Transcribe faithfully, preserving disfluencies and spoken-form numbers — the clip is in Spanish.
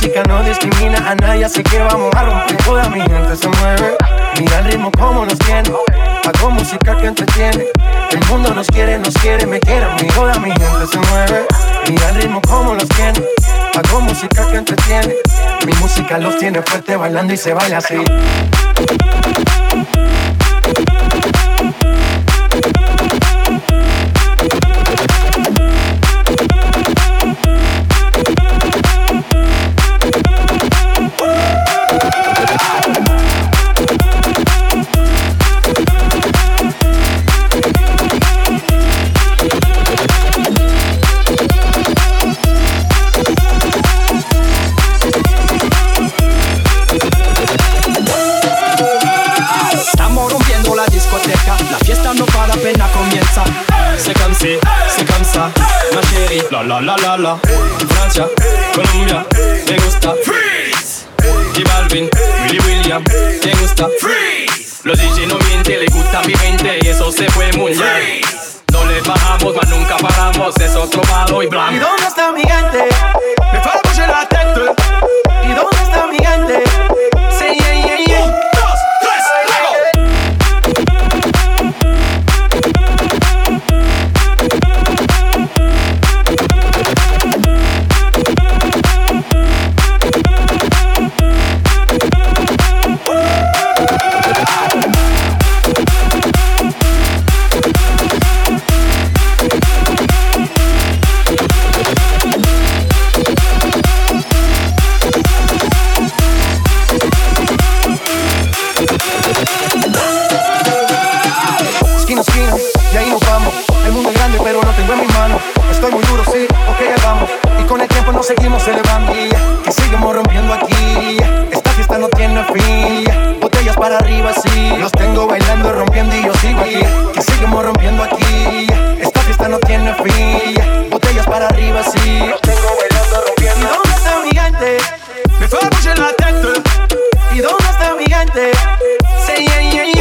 música no discrimina a nadie, así que vamos a romper. Toda mi gente se mueve, mira el ritmo como nos tiene. Hago música que entretiene, el mundo nos quiere, nos quiere, me quiere a mí. Toda mi gente se mueve, mira el ritmo como nos tiene. Hago música que entretiene, mi música los tiene fuerte bailando y se baila así. Apenas comienza. C'est comme si, c'est comme ça, ma chérie. La la la la la. Francia, Colombia, me gusta. Freeze. Y Balvin, Willy William, me gusta. Freeze. Los D J no mienten, le gusta mi mente y eso se fue muy bien. No le bajamos, mas nunca paramos, es otro palo y blanco. ¿Y dónde está mi gente? Me fue a bouger la tête. ¿Y dónde está mi gente? Say yeah yeah yeah. Dos, tres, luego. Esquina, esquina, y ahí nos vamos. El mundo es grande, pero lo tengo en mis manos. Estoy muy duro, sí, ok, ahí vamos. Y con el tiempo nos seguimos elevando. Que seguimos rompiendo aquí. Esta fiesta no tiene fin. Botellas para arriba, sí. Los tengo bailando, rompiendo y yo sigo aquí. Que seguimos rompiendo aquí. Esta fiesta no tiene fin. Botellas para arriba, sí. Los tengo bailando, rompiendo. ¿Y dónde está mi gente? Me fue a bouger la tête. ¿Y dónde está mi gente? Say yeah, yeah, yeah.